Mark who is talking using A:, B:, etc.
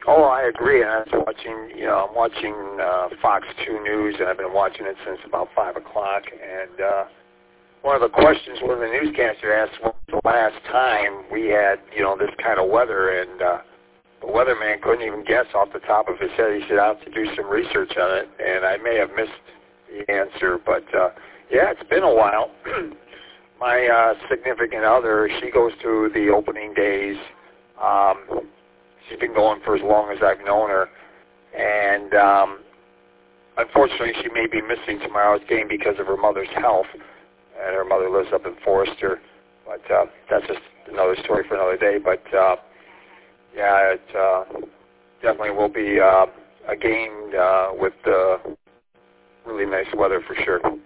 A: Oh, I agree. And I'm watching Fox 2 News, and I've been watching it since about 5 o'clock. And one of the questions one of the newscaster asked was the last time we had, this kind of weather, and the weatherman couldn't even guess off the top of his head. He said, I'll have to do some research on it, and I may have missed the answer, but yeah, it's been a while. My significant other, she goes to the opening days. She's been going for as long as I've known her, and unfortunately she may be missing tomorrow's game because of her mother's health, and her mother lives up in Forester, but that's just another story for another day. But yeah, it definitely will be a game with really nice weather for sure.